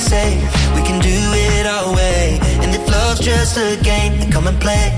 say, we can do it our way. And if love's just a game, then come and play.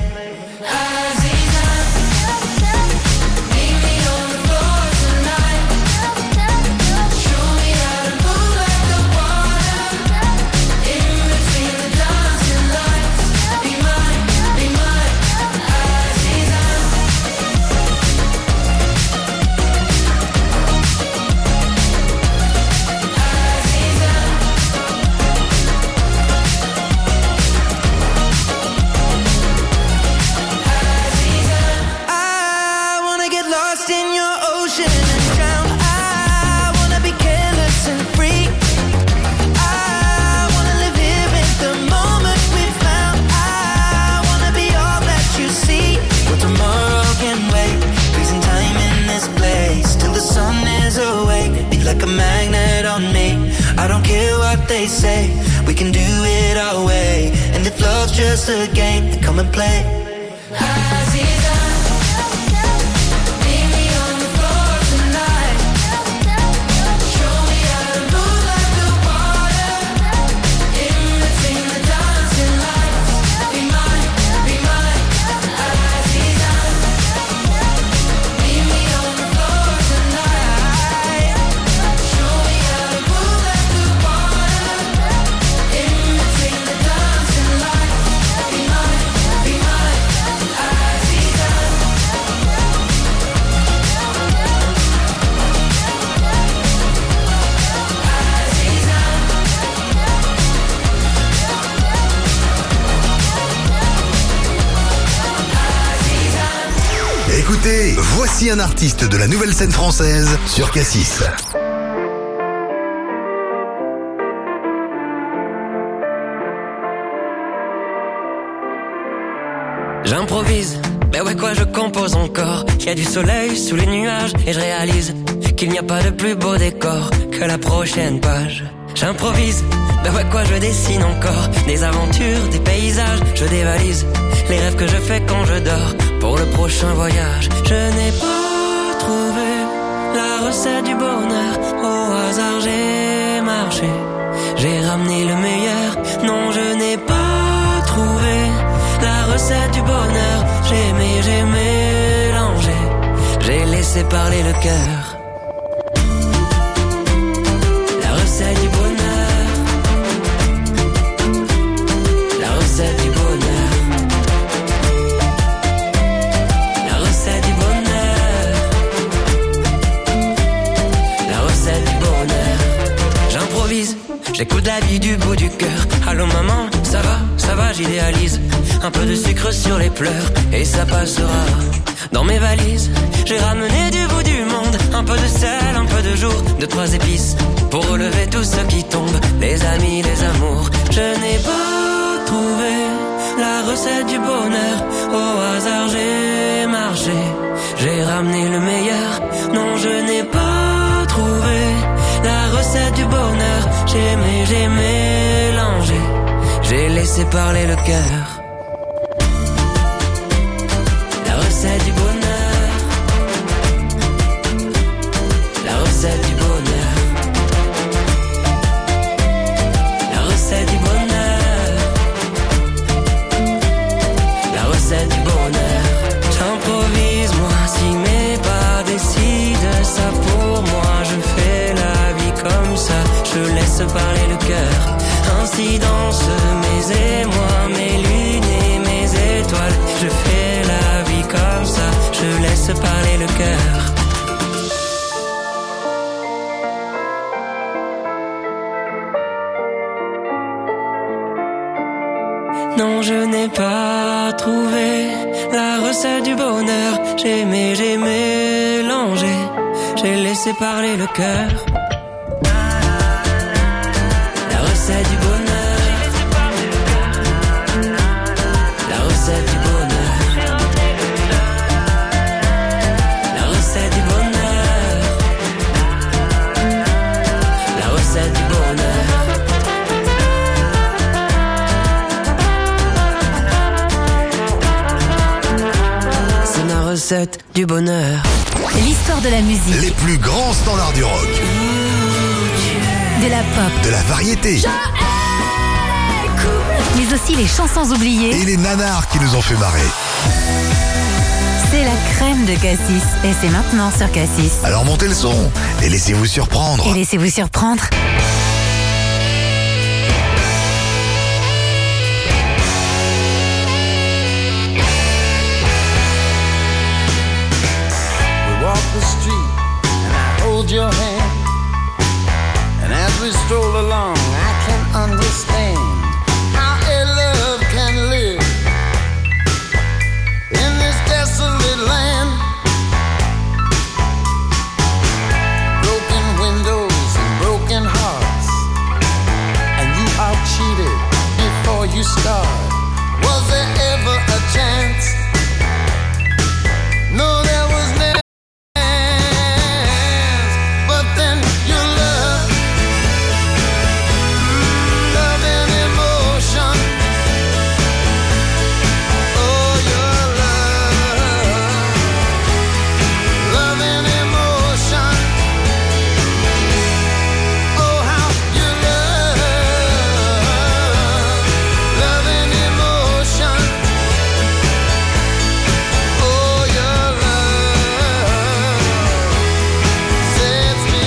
Like a magnet on me. I don't care what they say, we can do it our way. And if love's just a game, then come and play. Écoutez, voici un artiste de la nouvelle scène française sur Cassis. J'improvise, ben ouais quoi je compose encore. Il y a du soleil sous les nuages et je réalise qu'il n'y a pas de plus beau décor que la prochaine page. J'improvise, ben ouais quoi je dessine encore. Des aventures, des paysages, je dévalise les rêves que je fais quand je dors pour le prochain voyage. Je n'ai pas trouvé la recette du bonheur, au hasard j'ai marché, j'ai ramené le meilleur. Non, je n'ai pas trouvé la recette du bonheur, j'ai mélangé, j'ai laissé parler le cœur. La recette du bonheur, la recette du bonheur, la recette du bonheur, la recette du bonheur. J'improvise, j'écoute la vie du bout du cœur. Allô maman, ça va, j'idéalise. Un peu de sucre sur les pleurs et ça passera. Dans mes valises, j'ai ramené du bout du monde un peu de sel, un peu de jour, 2-3 épices pour relever tout ce qui tombe, les amis, les amours. Je n'ai pas trouvé la recette du bonheur, au hasard j'ai marché, j'ai ramené le meilleur. Non, je n'ai pas trouvé la recette du bonheur, j'ai mélangé, j'ai laissé parler le cœur. La recette du bonheur, la recette du bonheur, la recette du bonheur, la recette du bonheur. J'improvise moi, si mes pas décident ça pour moi, je fais la vie comme ça, je laisse parler le cœur. Ainsi dansent mes émois, mes lunes et mes étoiles. Je fais la vie comme ça, je laisse parler le cœur. Non, je n'ai pas trouvé la recette du bonheur. J'ai mélangé, j'ai laissé parler le cœur. La recette du bonheur, la recette du bonheur, la recette du bonheur, la recette du bonheur. C'est ma recette du bonheur. L'histoire de la musique. Les plus grands standards du rock. De la pop. De la variété. mais aussi les chansons oubliées. Et les nanars qui nous ont fait marrer. C'est la crème de Cassis et c'est maintenant sur Cassis. Alors montez le son et laissez-vous surprendre. Et laissez-vous surprendre. We walk the street and I hold your hand, and as we stroll along I can understand how a love can live in this desolate land. Broken windows and broken hearts, and you are cheated before you start. Was there ever a chance? No, there was never. But then your love, love and emotion. Oh, your love, love and emotion. Oh, how you love, love and emotion. Oh, your love sets me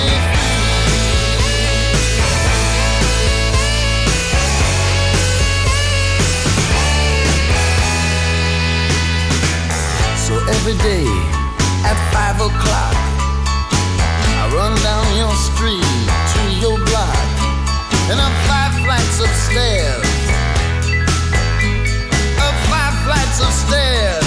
free. So every day at 5 o'clock, I run down your street to your block, and up 5 flights of stairs, up 5 flights of stairs.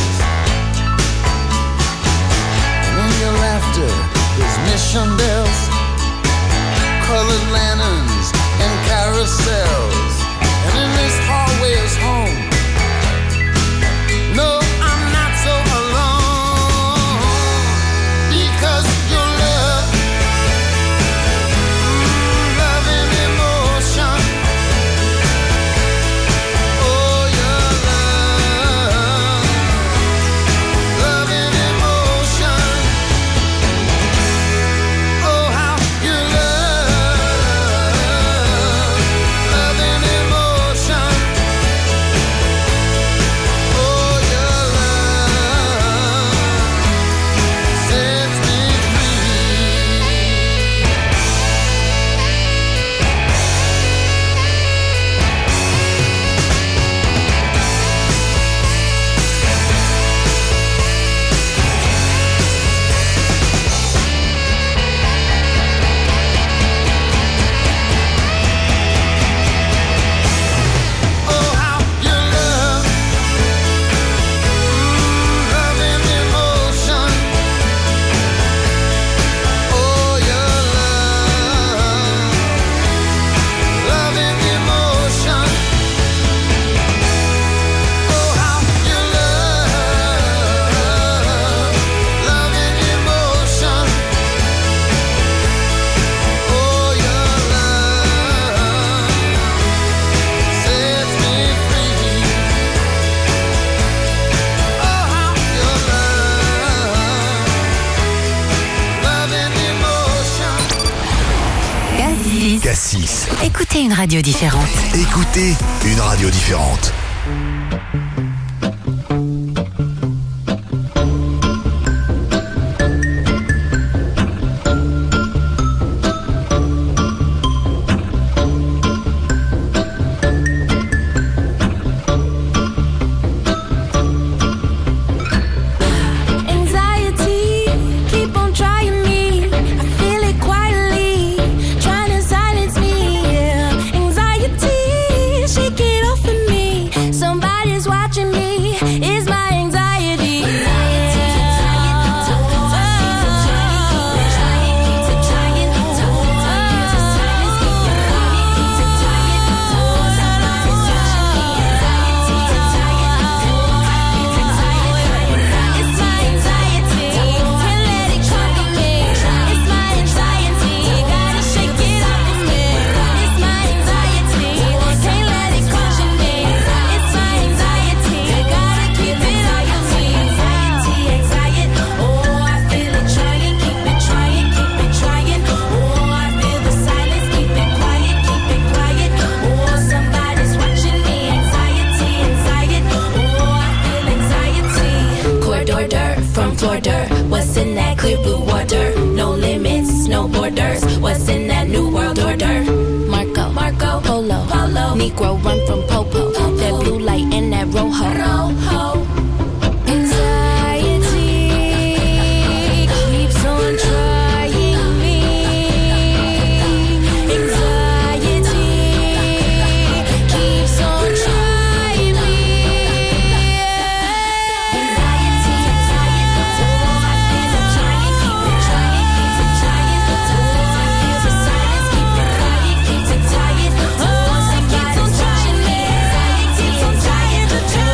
And in your laughter, there's mission bells, colored lanterns, and carousels. And in this hallway is home. No, I'm not so alone, because your love, love and emotion. Oh, your love, love and emotion. Oh, how you love, love and emotion. Oh, your love sets me Oh, how you love, love and emotion. Oh, your love, love and emotion. Oh, how you love, love and emotion. Oh, your love sets me free. Oh, how your love, love and emotion. Cassis. Cassis. Écoutez une radio différente. Écoutez une radio différente. Anxiety, keep on trying me. I feel it quietly, trying to silence me. Yeah. Anxiety, shake it off of me. Somebody's watching Negro run from Popo. That blue light and that rojo. Anxiety keeps on trying me. Anxiety keeps on trying me. Anxiety, oh, I feel it trying, keep it trying, keeps it trying. Oh, I feel the silence, keep it quiet, keeps it tired. Oh, it keeps on trying me. Anxiety keeps on trying to do.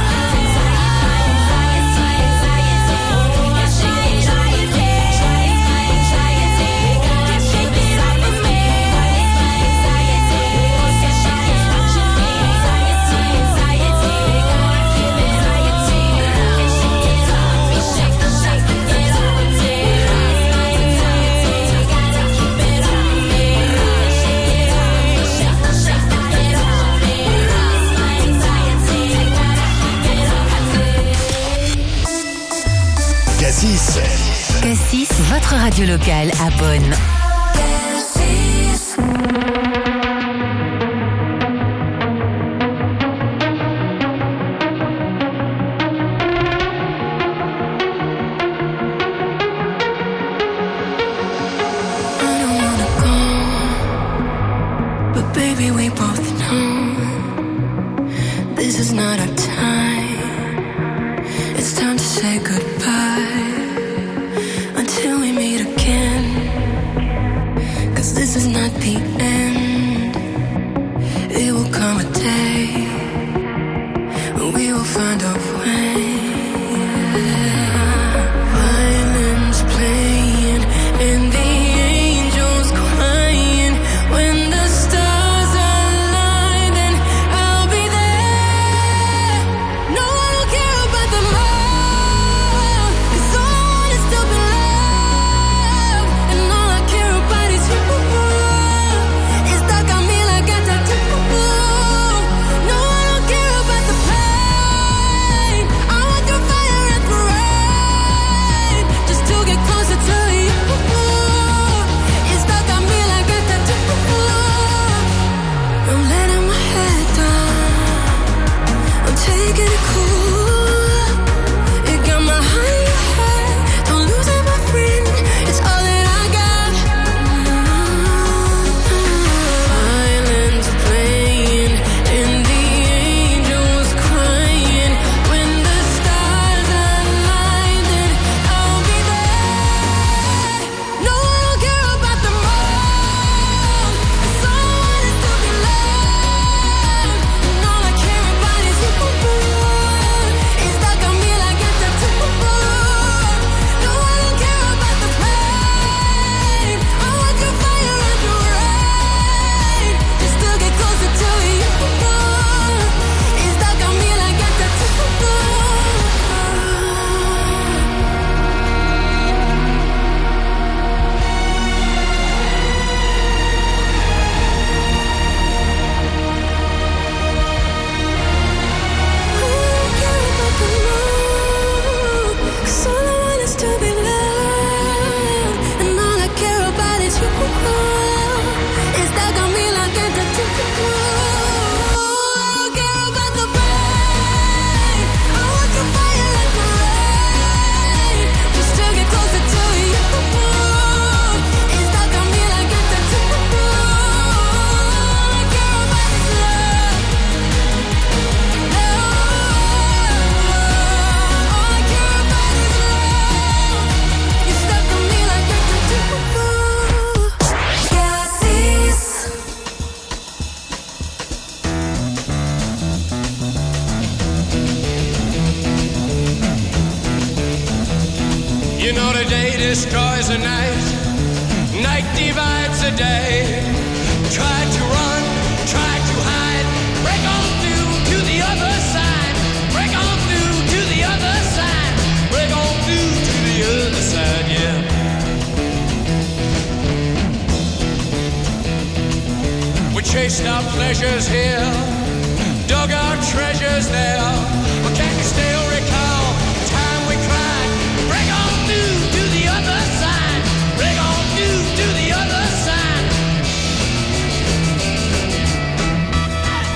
Cassis. Cassis, votre radio locale à Bonn. But baby, we both know this is not our time. It's time to say goodbye until we meet again. 'Cause this is not the end. It will come a day when we will find a way. Violins playing and the angels crying. When the stars align, then I'll be there. No, I don't care about the love, 'cause all I want is to be loved. And all I care about is you. It's stuck on me like a tattoo. No, I don't care about the pain. I want your fire and parade, just to get closer to you. It's stuck on me like a tattoo. I'm letting my head down, I'm taking it cool. It got my heart, don't lose it, my friend. It's all that I got. Violins playing and the angels crying. When the stars align, then I'll be there. No, I don't care about the moon, 'cause all I want is to be loved. And all I care about is you. It's stuck on me like a tattoo. No, I don't care about the pain. I want your fire and your rain, just to get closer to you. It's stuck on me like a tattoo. Cause all I want is to be loved, and all I care about is you. It's stuck on me like a tattoo. I don't care about the pain. I want your fire like the rain, just to get closer to you. It's stuck on me like a tattoo. All I care about is love. All I care about is love. You're stuck on me like a tattoo. Cassis. You know the day destroys the night, night divides the day. Try to run, try to hide, break on through to the other side, break on through to the other side, break on through to the other side, yeah. We chased our pleasures here, dug our treasures there, but can you still recall the time we cried? Break on through to the other side, break on through to the other side.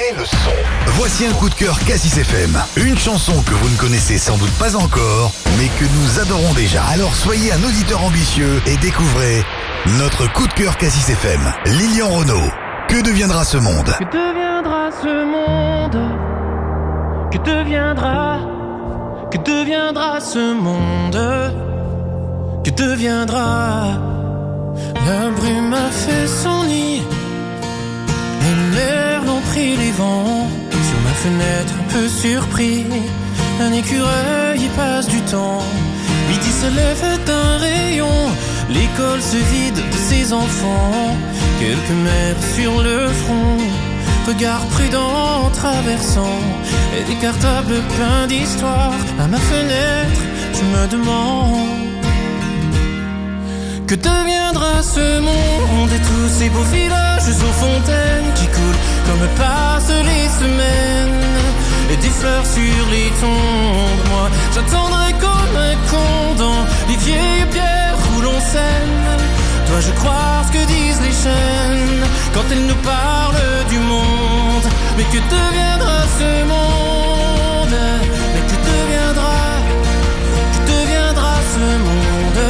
Montez le son. Voici un coup de cœur Cassis FM. Une chanson que vous ne connaissez sans doute pas encore, mais que nous adorons déjà. Alors soyez un auditeur ambitieux et découvrez notre coup de cœur Cassis FM. Lilian Renaud. Que deviendra ce monde? Que deviendra ce monde? Que deviendra ce monde? Que deviendra? La brume a fait son nid, les merles ont pris les vents. Sur ma fenêtre, un peu surpris, un écureuil y passe du temps. Midi se lève d'un rayon, l'école se vide de ses enfants. Quelques mères sur le front, regard prudent en traversant, et des cartables pleins d'histoire. À ma fenêtre, je me demande que deviendra ce monde et tous ces beaux villages aux fontaines qui coulent comme passent les semaines, et des fleurs sur les tombes. Moi, j'attendrai comme un con dans les vieilles pierres où l'on sème. Dois-je croire ce que disent les chaînes quand elles nous parlent du monde? Mais que deviendra ce monde? Mais que deviendra ce monde?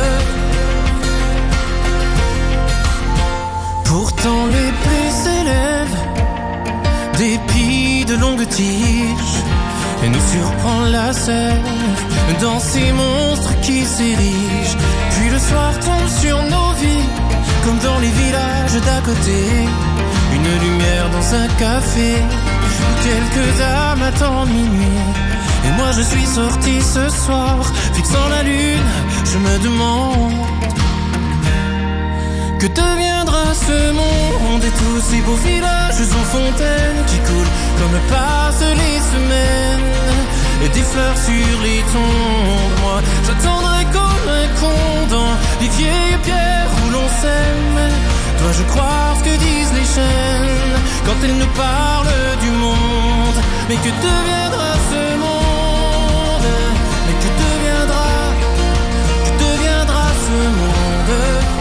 Pourtant les pluies s'élèvent, d'épis de longues tiges, et nous surprend la sève dans ces monstres qui s'érigent. Puis le soir tombe sur nos vies, comme dans les villages d'à côté. Une lumière dans un café, où quelques âmes attendent minuit. Et moi je suis sorti ce soir, fixant la lune, je me demande que deviendra ce monde et tous ces beaux villages aux fontaines qui coulent comme passent les semaines, et des fleurs sur les tombes. Moi, j'attendrai comme un con dans les vieilles pierres où l'on sème. Dois-je croire ce que disent les chaînes quand elles nous parlent du monde? Mais que deviendra ce monde? Mais que deviendra ce monde?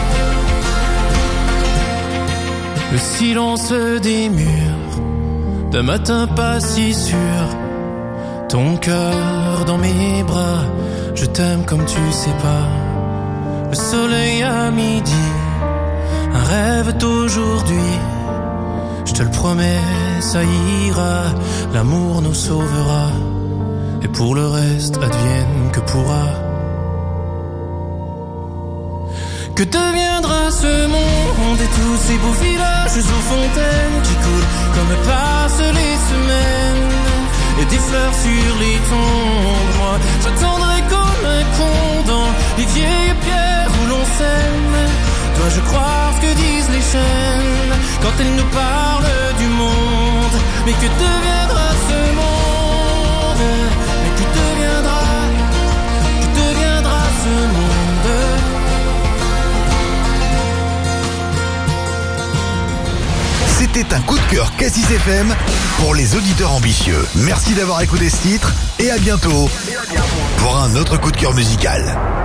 Le silence des murs, d'un matin pas si sûr. Ton cœur dans mes bras, je t'aime comme tu sais pas. Le soleil à midi, un rêve d'aujourd'hui. Je te le promets, ça ira, l'amour nous sauvera. Et pour le reste, advienne que pourra. Que deviendra ce monde et tous ces beaux villages aux fontaines qui coulent comme passent les semaines, et des fleurs sur les tombes. Moi, j'attendrai comme un con dans les vieilles pierres où l'on sème. Dois-je croire ce que disent les chaînes quand elles nous parlent du monde? Mais que deviendra ce monde? Mais que deviendra ce monde? C'était un coup de cœur Cassis FM pour les auditeurs ambitieux. Merci d'avoir écouté ce titre et à bientôt pour un autre coup de cœur musical.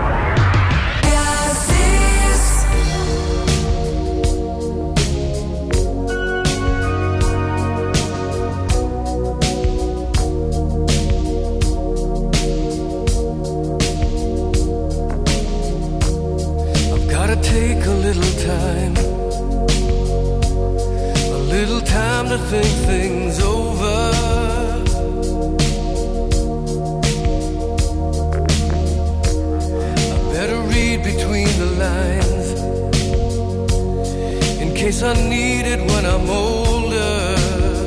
I've gotta take a little time to think things over. I better read between the lines in case I need it when I'm older.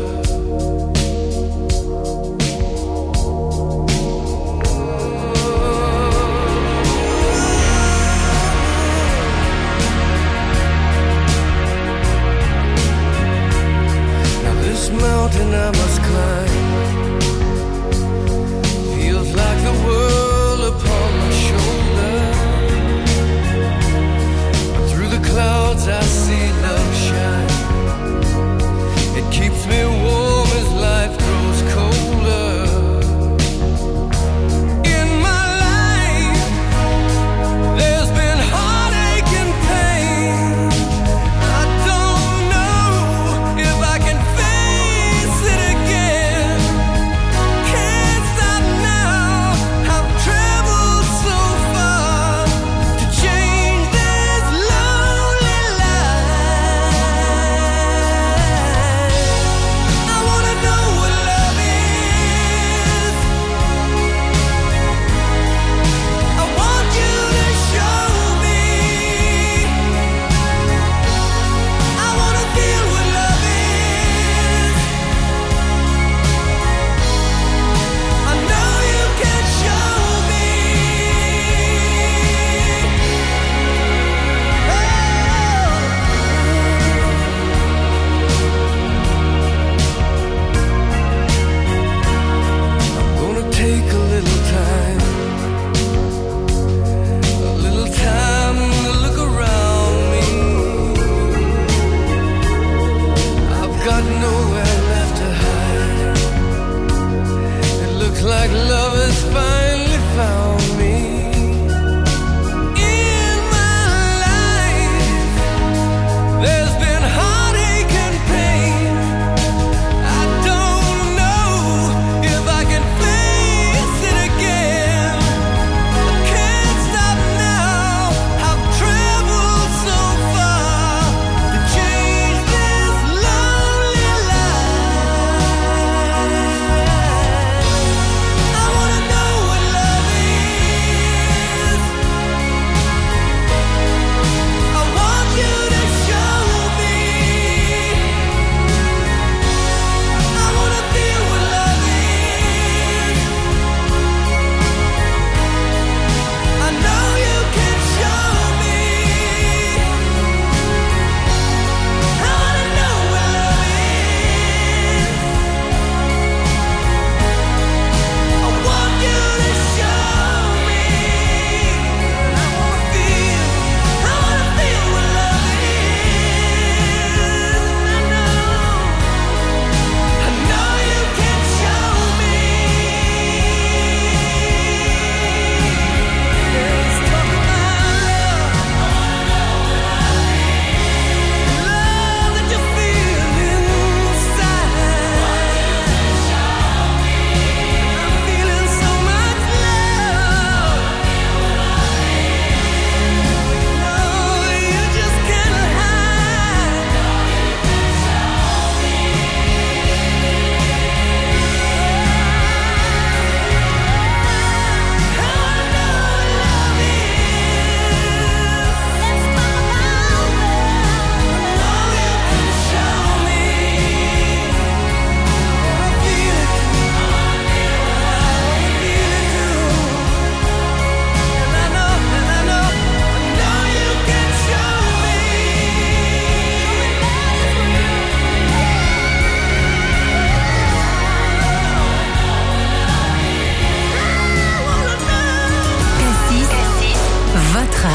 Mountain I must climb feels like the world upon my shoulder. Through the clouds I see love shine.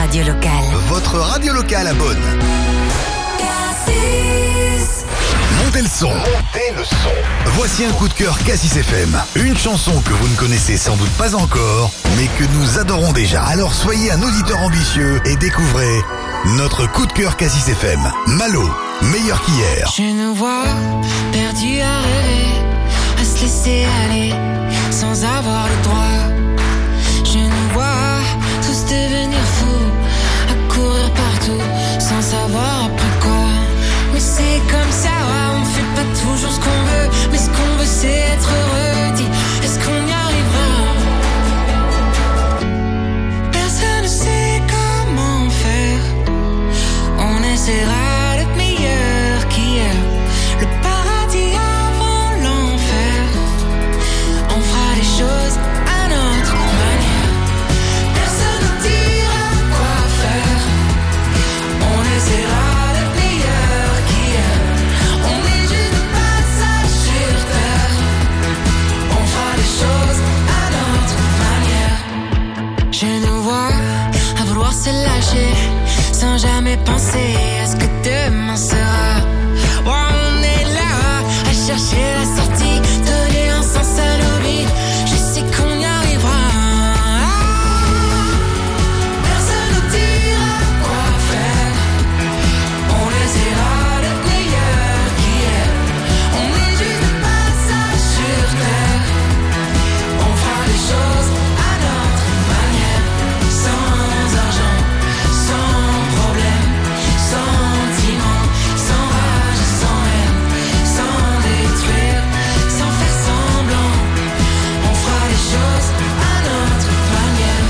radio locale. Votre radio locale à Beaune. Montez le son. Montez le son. Voici un coup de cœur Cassis FM. Une chanson que vous ne connaissez sans doute pas encore, mais que nous adorons déjà. Alors soyez un auditeur ambitieux et découvrez notre coup de cœur Cassis FM. Malo, meilleur qu'hier. Je nous vois perdus à rêver, à se laisser aller sans avoir le droit. Je nous vois tous devenir fous, à courir partout sans savoir après quoi. Mais c'est comme ça, on fait pas toujours ce qu'on veut, mais ce qu'on veut c'est être heureux. Dis, est-ce qu'on y arrivera? Personne ne sait comment faire. On essaiera d'être meilleur qu'hier. Le paradis avant l'enfer. On fera les choses à notre manière. Personne ne dira quoi faire. On essaiera. Se lâcher sans jamais penser à ce que demain sera. Oh, on est là à chercher la sortie, donner un sens à nos vies. Je sais qu'on y arrivera. Personne ne dira quoi faire. On essaiera d'être meilleur qu'hier. On est juste de passage sur terre. On fera les choses à notre manière, sans argent, sans problème, sentiment, sans rage, sans haine, sans détruire, sans faire semblant. On fera les choses à notre manière.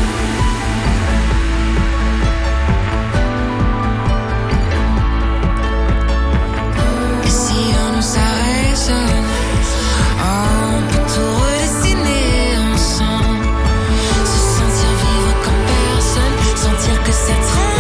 Et si on nous s'arrête, on peut tout redessiner ensemble. Se sentir vivre comme personne, sentir que c'est trop.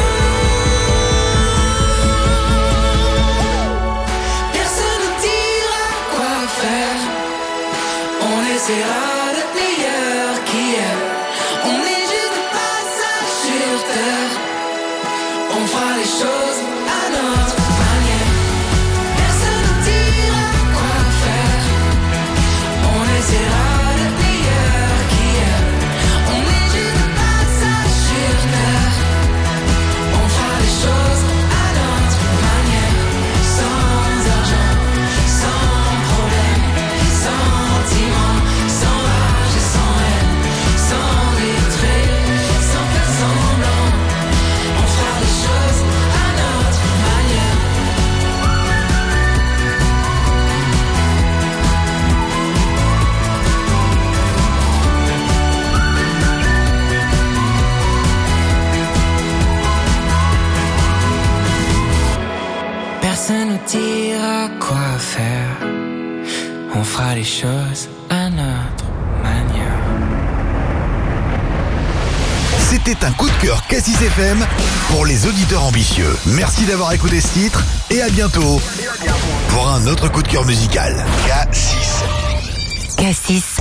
Personne ne dira quoi faire. On essaiera d'être meilleur qu'hier. On est juste de passage sur terre. On fera les choses à notre manière. Personne ne dira quoi faire. On essaiera d'être meilleur qu'hier. On est juste de passage sur terre. On fera les choses à notre manière, sans argent, sans problème, sentiment, sans rage et sans haine, sans détruire, sans faire semblant. On fera les choses à notre manière. Personne nous dira quoi faire. On fera les choses à notre manière. C'était un coup de cœur Cassis FM pour les auditeurs ambitieux. Merci d'avoir écouté ce titre et à bientôt pour un autre coup de cœur musical. Cassis. Cassis.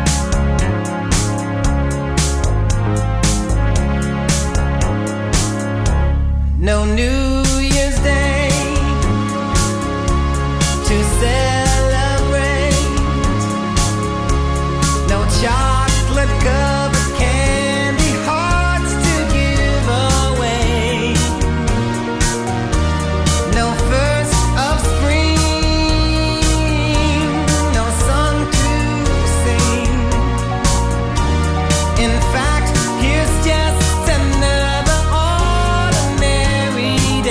No New Year's Day to celebrate. No chocolate covered candy hearts to give away. No first of spring, no song to sing. In fact, here's just another ordinary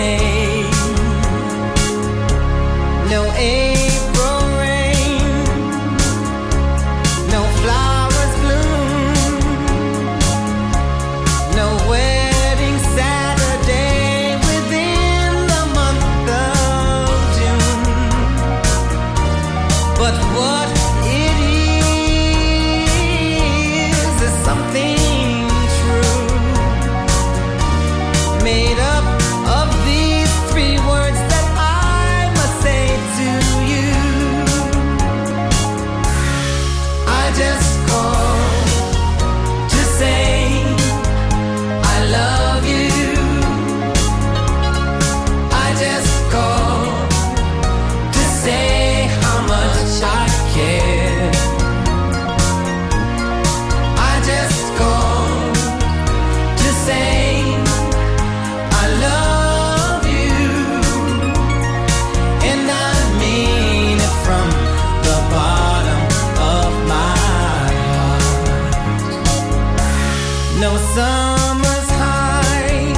No summer's high,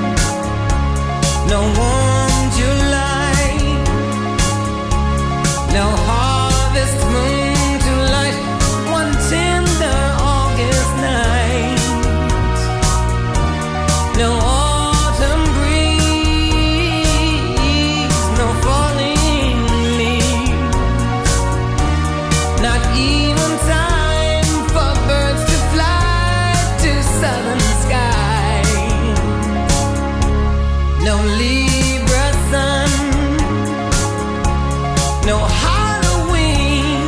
no warm July, no harvest moon to light one tender August night, no autumn breeze, no falling leaves, not even time for birds to fly to southern skies, no Libra sun, no Halloween,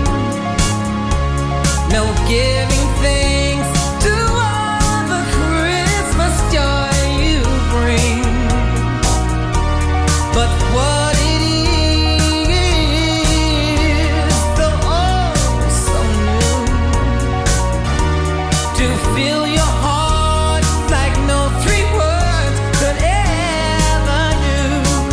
no giving thanks to all the Christmas joy you bring. But what it is, so oh so new, to fill your heart like no three words could ever do.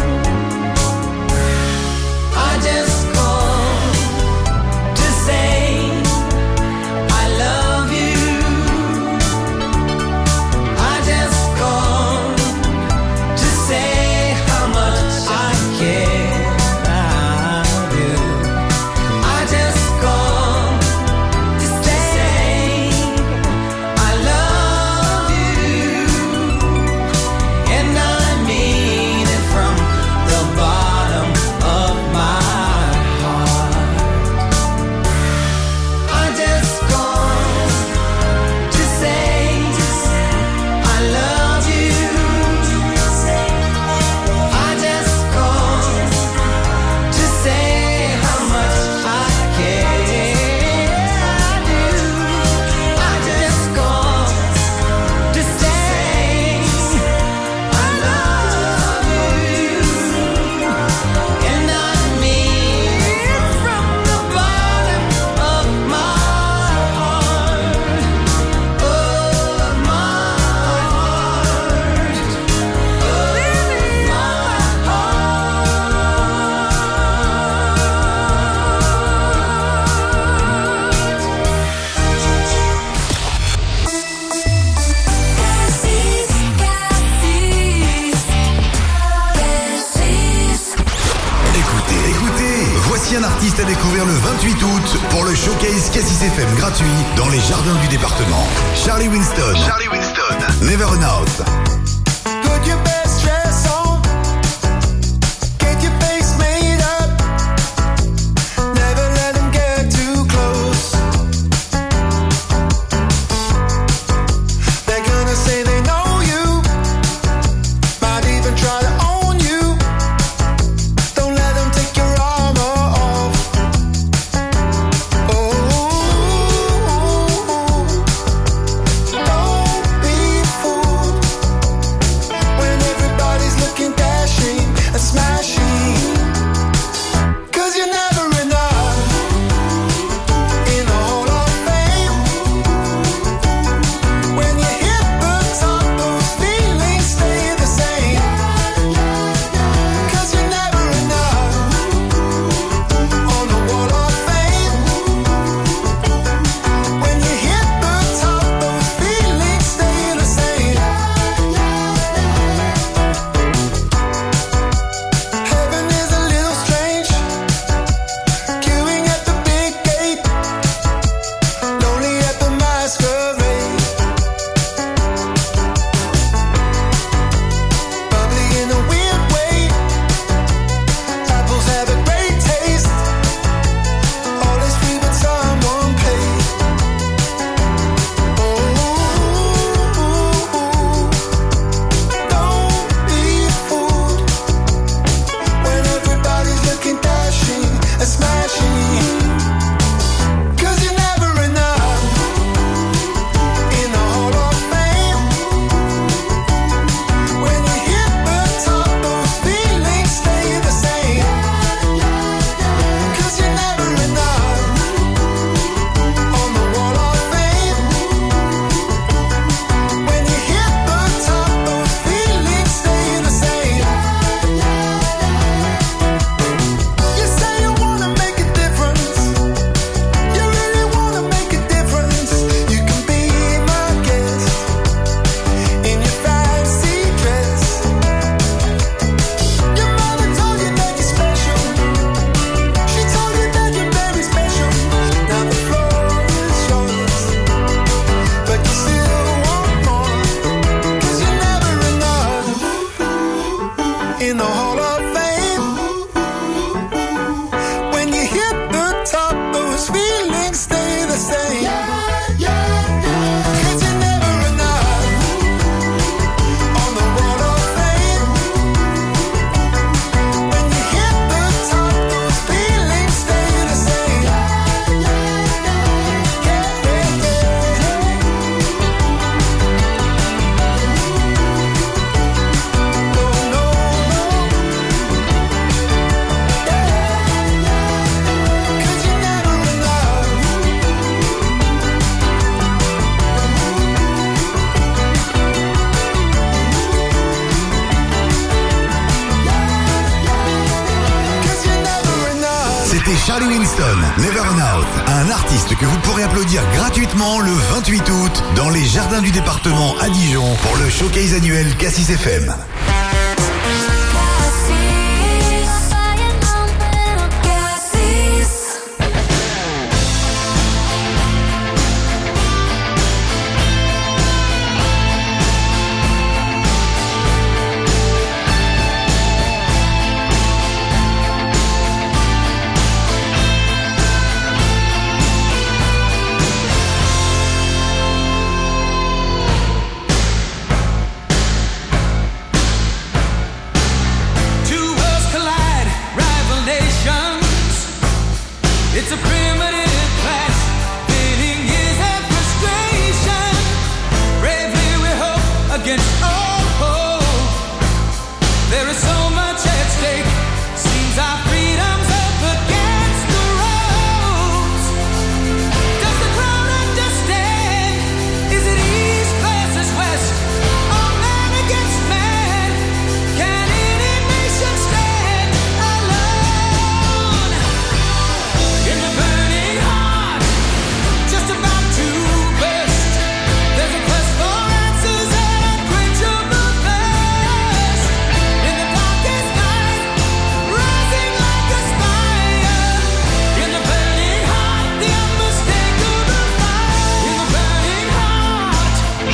I just called to say I love you. I just called to say how much I care about you. I just called to say I love you, and I mean it from the bottom of my heart. I just called to say I love you. I just called to say how much I care. I do. I just called to say I love you, and I mean it from the bottom of my heart, of my heart, Écoutez, voici un artiste à découvrir le 28 août pour le showcase Cassis FM gratuit dans les jardins du département. Charlie Winston. Never Run Out. Put your best dress on, get your face made up, never let them get too close. They're gonna say they know you, might even try to own you. Don't let them take your armor off. Oh, don't be fooled when every Charlie Winston, Never Run Out, un artiste que vous pourrez applaudir gratuitement le 28 août dans les jardins du département à Dijon pour le showcase annuel Cassis FM. It's a primitive clash, feeling is and frustration. Bravely we hope against all hope. There is so much at stake. Seems our freedom's up against the ropes. Does the crowd understand? Is it east versus west? Or man against man? Can any nation stand alone? In the burning heart, just about to burst, there's a quest for answers and unquenchable thirst. In the darkest night, rising like a spire. In the burning heart, the unmistakable fire. In the burning heart.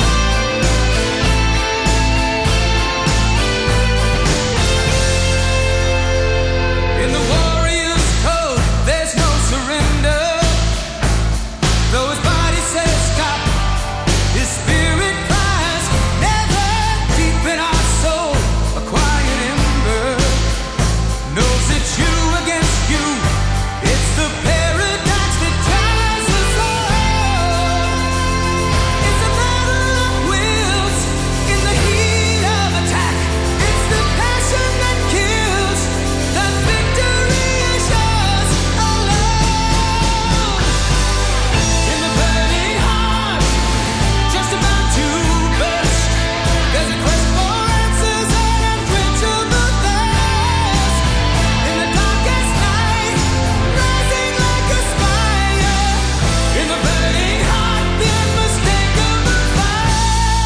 In the warrior's code, there's no surrender. Though his body says stop, his spirit cries never. Deep in our soul, a quiet ember knows it's you against you. It's the paradox that ties us all. It's a battle of wills in the heat of attack. It's the passion that kills. The victory is yours alone. In the burning heart, just about to burst, there's a quest for answers and unquenchable thirst. In the darkest night, rising like a spire. In the burning heart, the unmistakable fire.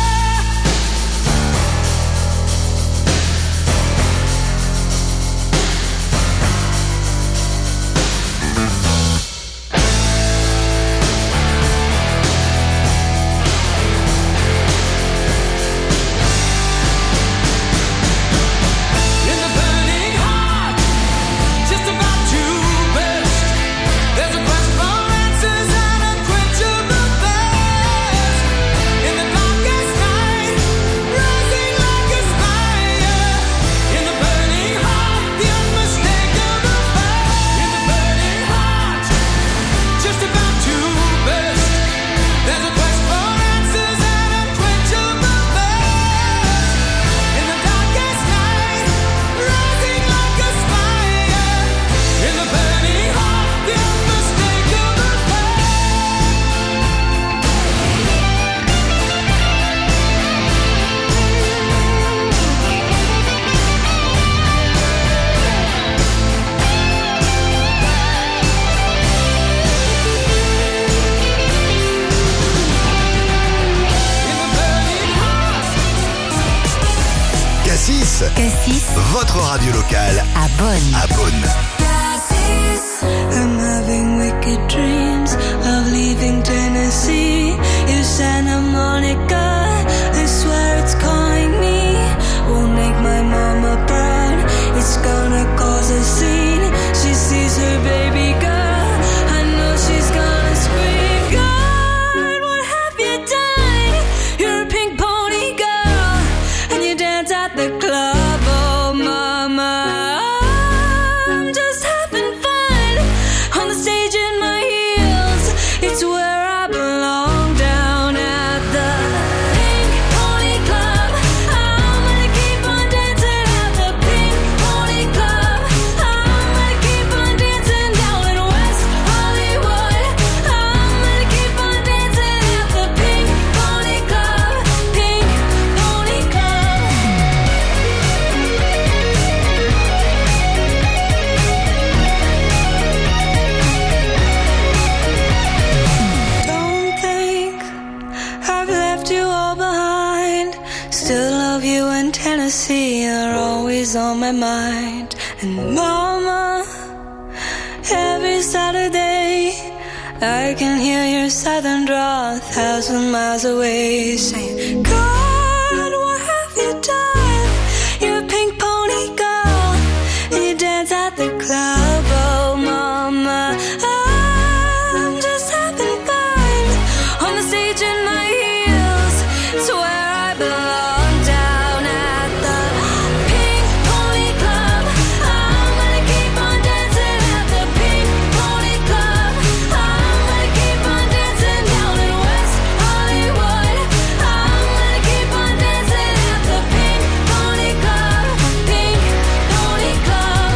In the burning heart, just about to burst, there's a quest for answers and unquenchable thirst. In the darkest night, rising like a spire. In the burning heart, the unmistakable fire. In the burning heart, just about to burst, there's a quest for answers and unquenchable thirst. In the darkest night, rising like a spire. In the burning heart, the unmistakable fire. Cassis, Cassis votre radio locale à Bonn. à Beaune. I'm having wicked dreams of leaving Tennessee. In Santa Monica, I swear it's calling me. Won't make my mama proud. It's gonna cause a scene. She sees her baby girl. I know she's gonna scream. God, what have you done? You're a pink pony girl, and you dance at the club. Oh, mama, I'm just having fun on the stage in my heels. It's where I belong, down at the you and Tennessee are always on my mind. And mama, every Saturday I can hear your southern drawl 1,000 miles away, saying, God, what have you done? You're a pink pony girl, and you dance at the club. Oh mama, I'm just having fun on the stage in my heels. It's where I belong, down at the Pink Pony Club. I'm gonna keep on dancing at the Pink Pony Club. I'm gonna keep on dancing down in West Hollywood. I'm gonna keep on dancing at the Pink Pony Club. Pink Pony Club.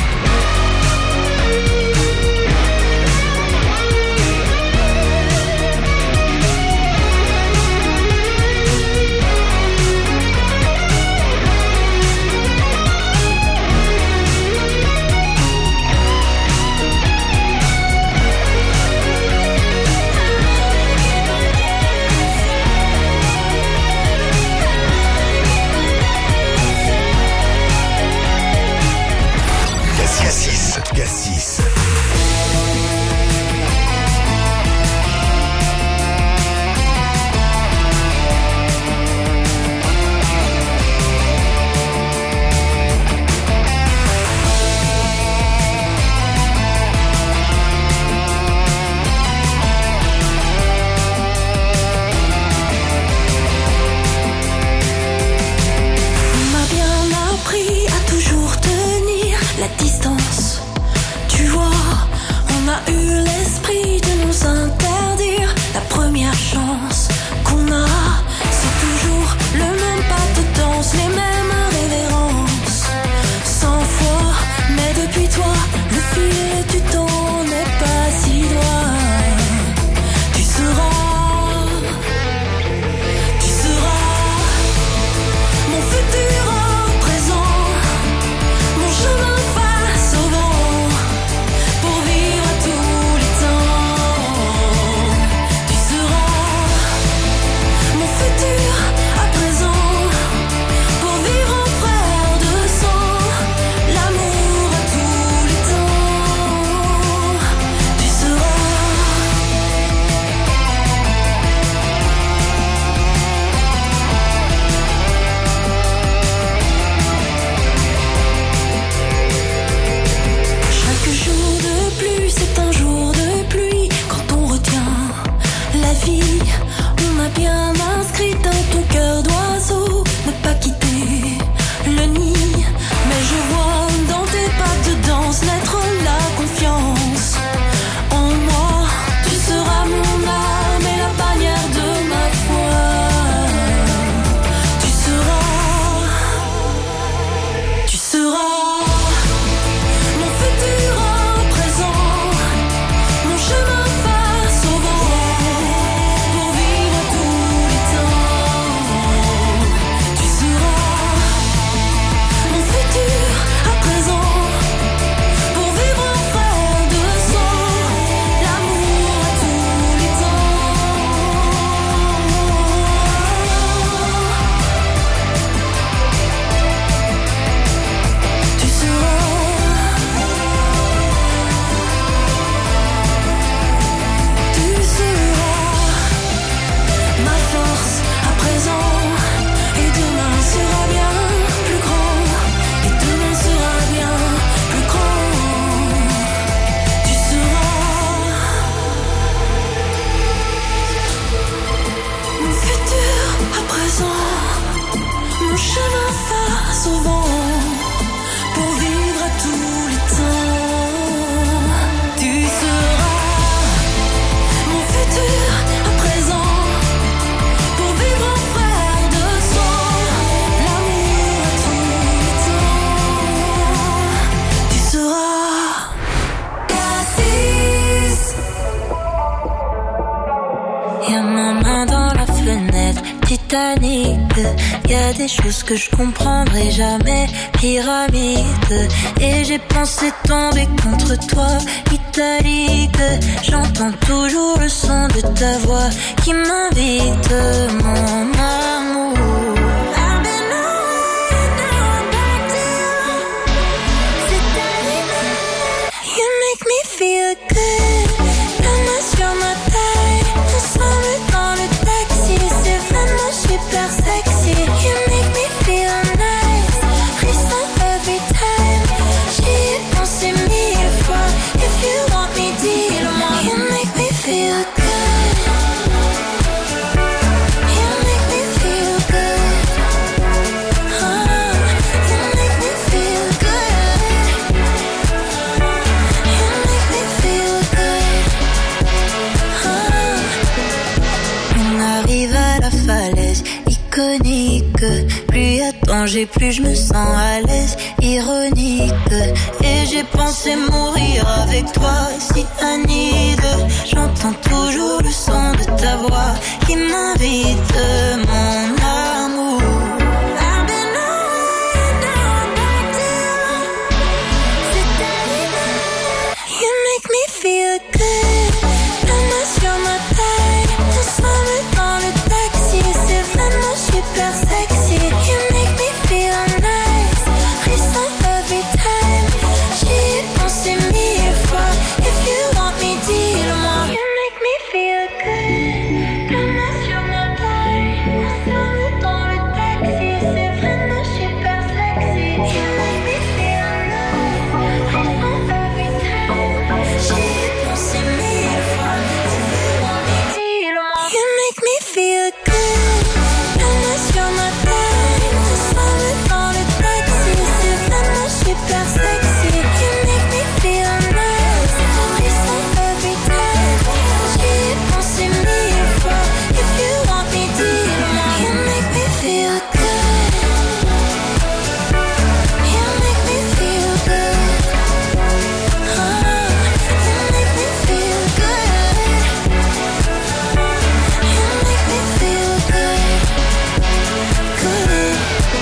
Cassis. On m'a bien appris à toujours tenir la distance. Tu vois, on a eu l'esprit de nous interdire la première chance qu'on a. C'est toujours le même pas de danse, les mêmes révérences. 100 fois, mais depuis toi, le fil du temps n'est pas si loin. Tu seras mon futur en présent, mon chemin face au vent, pour vivre à tous les temps. Tu seras mon futur à présent, pour vivre en frère de sang, l'amour à tous les temps. Tu seras chaque jour de plus, c'est un jour de pluie. Quand on retient la vie, on a bien inscrit dans ton cœur d'oiseau ne pas quitter le nid. Mais je vois dans tes pas de danse naître la confiance en moi. Tu seras mon âme et la bannière de ma foi. Tu seras mon futur en présent, mon chemin face au vent, pour vivre à tous les temps. Tu seras mon futur à présent, pour vivre en frère de sang, l'amour à tous les temps. Tu seras ma force à présent, et demain sera bien plus grand, et demain sera bien plus grand. Tu seras mon futur à présent, mon chemin face au vent, pour vivre à tous les temps. Tu seras mon futur à présent, pour vivre en frère de sang, l'amour à tous les temps. Tu seras Cassis. Y'a ma main dans la fenêtre, Titanic. Y'a des choses que je comprendrai jamais, pyramide. Et j'ai pensé tomber contre toi, italique. J'entends toujours le son de ta voix qui m'invite, mon amour. I've been iconique. Plus y a de danger, plus je me sens à l'aise, ironique. Et j'ai pensé mourir avec toi, si Anide. J'entends toujours le son de ta voix qui m'invite, mon amour. I've been away, now I'm back to you. C'est ta vie, you make me feel good. La main sur ma taille, ensemble dans le taxi. C'est vraiment super sexy. You make me feel nice. Frisson every time. J'y ai pensé 1000 fois. If you want me, dis-le-moi. You make me feel good. La main sur ma taille, ensemble dans le taxi. C'est vraiment super sexy. You make me feel nice. Frisson every time. J'y ai pensé 1000 fois. If you want me, dis-le-moi. You make me feel good. La main sur ma taille, ensemble dans le taxi. C'est vraiment super sexy. You make me feel nice. Frisson every time. J'y ai pensé 1000 fois. If you want me, dis-le-moi. You make me feel good. You make me feel good. You make me feel good. You make me feel good. Good.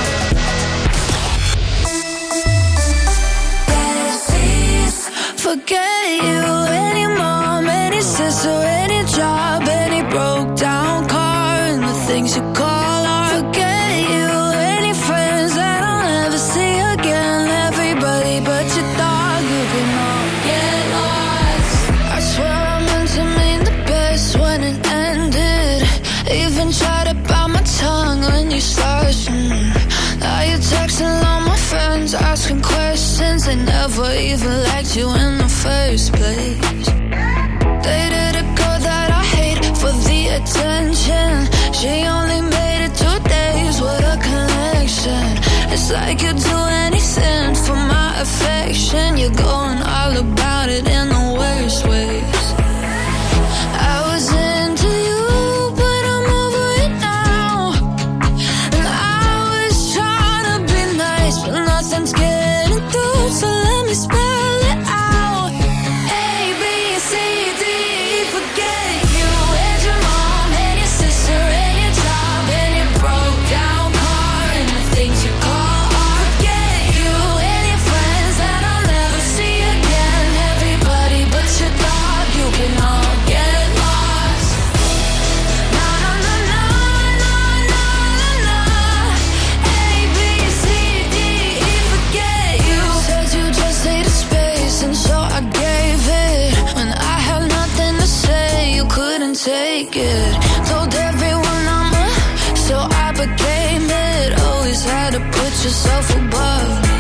Forget you, any mom, any sister, any job, any broke down car, and the things you call art. Forget you, any friends that I'll never see again. Everybody but your dog, you can all get lost. I swear I meant to mean the best when it ended. Even tried to bite my tongue when you started. Now you're texting all my friends, asking questions. They never even liked you in the first place. Dated a girl that I hate for the attention. She only made it 2 days with a connection. It's like you'd do anything for my affection. You're going all about it in the worst ways. I was into you, but I'm over it now. And I was trying to be nice, but nothing's getting through. So let me spell it out. A, B, C, D, E, forget you. And your mom, and your sister, and your job, and your broke down car, and the things you call art. Forget you, and your friends that I'll never see again. Everybody but your dog, you can all get lost. Na na na na na na na na. A, B, C, D, E, forget you. Said you just needed space, and so I gave it. When I had nothing to say, you couldn't take it. Told everyone I'm a, so I became it. Always had to put yourself above me.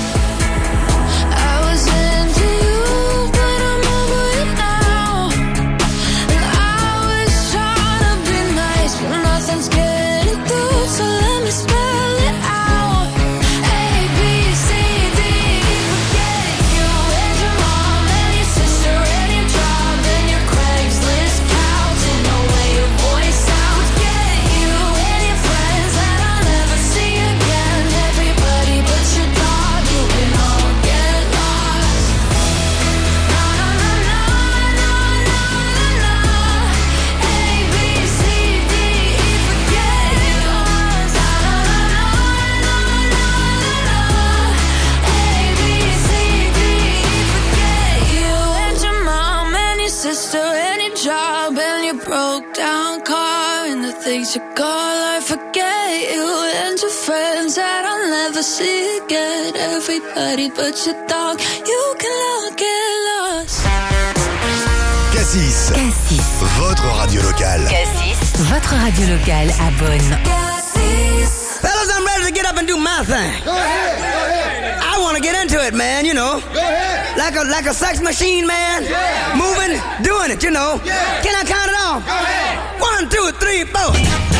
I was into you, but I'm over it now. And I was trying to be nice, but nothing's getting through. So let me spell it out. A, B, C, D, E, forget you. And your mom, and your sister, and your job, and your Craigslist couch, and the way your voice sounds. Forget you, and your friends that I'll never see again. Everybody but your dog, you can all get lost. Na na na na na na na na. A, B, C, D, E, forget you. Na na na na na na na. A, B, C, D, E, forget you. And your mom, and your sister, and your job, and your broke down car, and the things you call art. Forget you, and your friends that I'll never see again. Everybody but your dog, you can all get lost. Cassis, votre radio locale. Cassis, votre radio locale à Bonn. Fellas, I'm ready to get up and do my thing. Go ahead. I want to get into it, man, you know. Go ahead. Like a sex machine, man. Yeah. Moving, doing it, you know. Yeah. Can I count it off? Go ahead. 1, 2, 3, 4.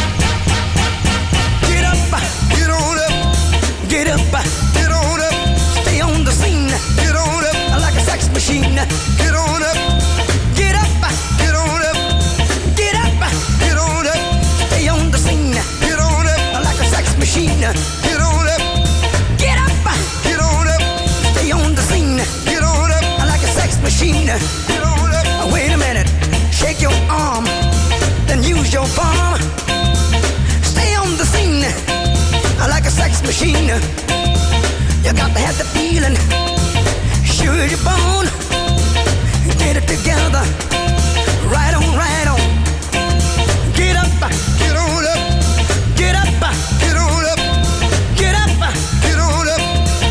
Get up, Get on up. get up, Get on up. stay on the scene. Get on up. Like a sex machine. Get on up. Get up, Get on up. get up, Get on up. stay on the scene. Get on up. machine. You got to have the feeling. Sure as you're born. Get it together. Right on, right on. Get up, get on up. Get up, get on up. Get up, get on up.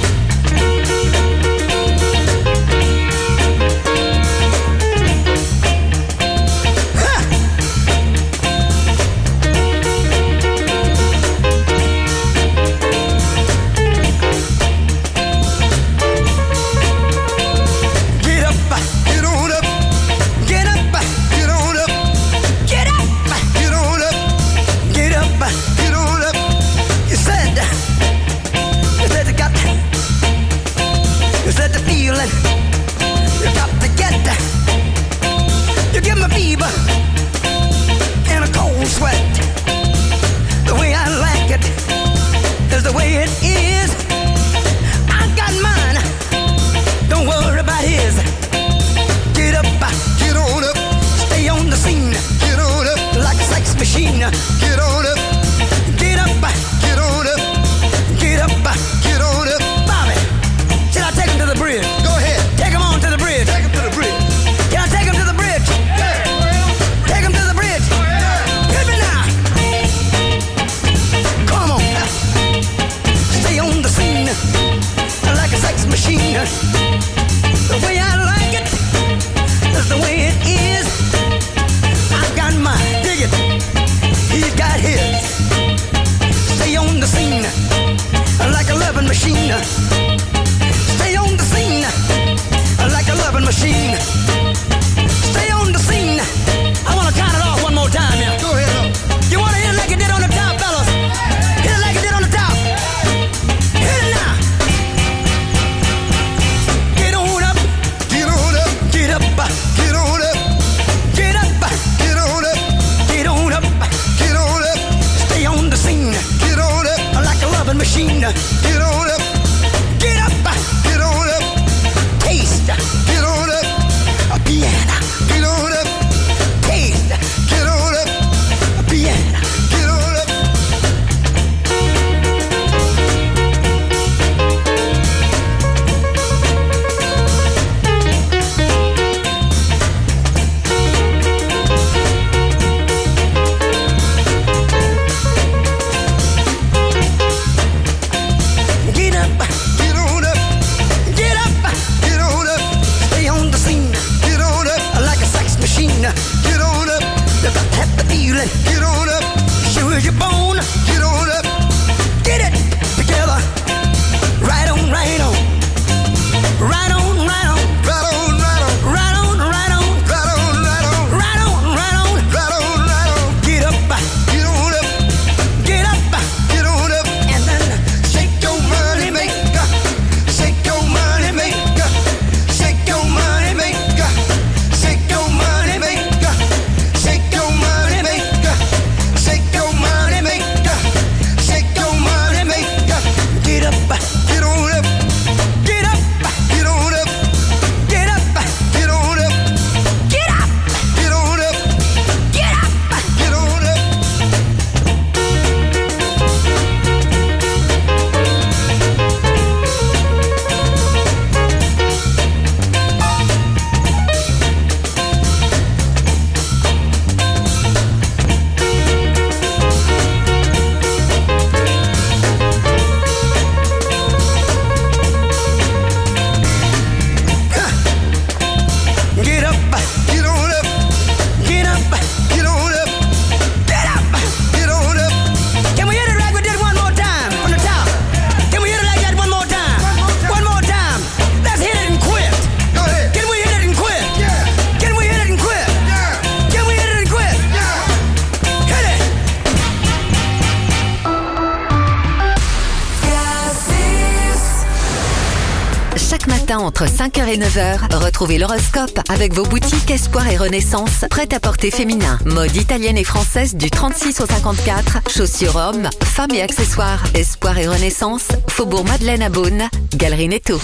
Entre 5h et 9h, retrouvez l'horoscope avec vos boutiques Espoir et Renaissance, prêt-à-porter féminin, mode italienne et française du 36 au 54, chaussures hommes, femmes et accessoires. Espoir et Renaissance, Faubourg Madeleine à Beaune, Galerie Netto.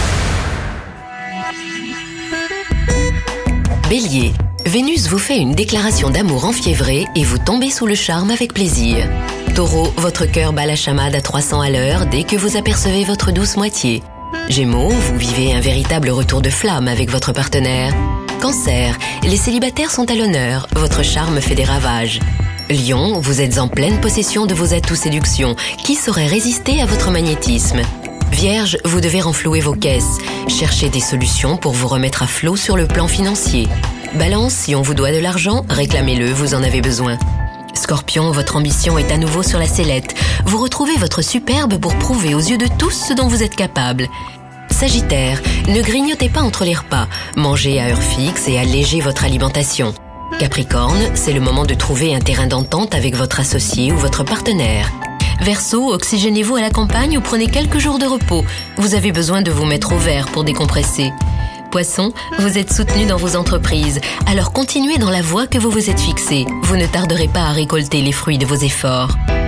Bélier, Vénus vous fait une déclaration d'amour enfiévrée et vous tombez sous le charme avec plaisir. Taureau, votre cœur bat la chamade à 300 à l'heure dès que vous apercevez votre douce moitié. Gémeaux, vous vivez un véritable retour de flamme avec votre partenaire. Cancer, les célibataires sont à l'honneur, votre charme fait des ravages. Lion, vous êtes en pleine possession de vos atouts séduction. Qui saurait résister à votre magnétisme? Vierge, vous devez renflouer vos caisses. Cherchez des solutions pour vous remettre à flot sur le plan financier. Balance, si on vous doit de l'argent, réclamez-le, vous en avez besoin. Scorpion, votre ambition est à nouveau sur la sellette. Vous retrouvez votre superbe pour prouver aux yeux de tous ce dont vous êtes capable. Sagittaire, ne grignotez pas entre les repas. Mangez à heure fixe et allégez votre alimentation. Capricorne, c'est le moment de trouver un terrain d'entente avec votre associé ou votre partenaire. Verseau, oxygénez-vous à la campagne ou prenez quelques jours de repos. Vous avez besoin de vous mettre au vert pour décompresser. Poisson, vous êtes soutenu dans vos entreprises, alors continuez dans la voie que vous vous êtes fixée. Vous ne tarderez pas à récolter les fruits de vos efforts.